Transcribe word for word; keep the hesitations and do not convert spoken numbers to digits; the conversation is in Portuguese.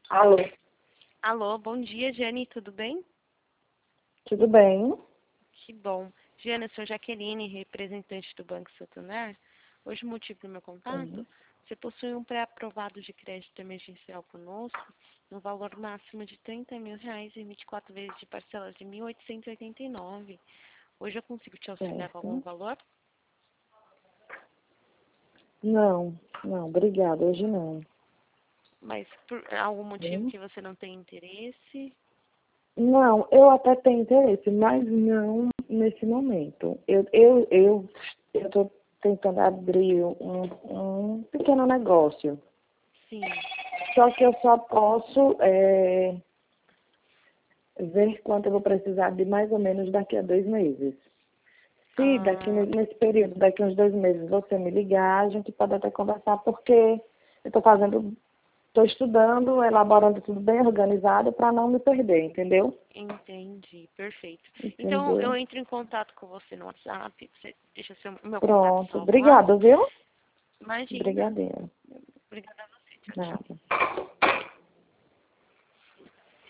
Alô, Alô, bom dia, Jane, tudo bem? tudo bem? Que bom. Jane, eu sou Jaqueline, representante do Banco Santander. Hoje o motivo do meu contato, Sim. você possui um pré-aprovado de crédito emergencial conosco, no valor máximo de trinta mil reais e vinte e quatro vezes de parcelas de mil oitocentos e oitenta e nove. Hoje eu consigo te auxiliar com algum Certo. valor? Não, não, obrigada, hoje não. Mas por algum motivo Sim. que você não tem interesse? Não, eu até tenho interesse, mas não nesse momento. Eu eu eu eu estou tentando abrir um, um pequeno negócio. Sim. Só que eu só posso é, ver quanto eu vou precisar de mais ou menos daqui a dois meses. Se daqui Ah, ne- nesse período, daqui a uns dois meses, você me ligar, a gente pode até conversar, porque eu estou fazendo, estou estudando, elaborando tudo bem organizado para não me perder, entendeu? entendi, perfeito. Então eu Entendeu? entro em contato com você no WhatsApp, você deixa seu, o meu contato Pronto. salvo lá. Obrigada, viu? Imagina. Obrigadeira. Obrigada a você. Tchau, tchau. Nada.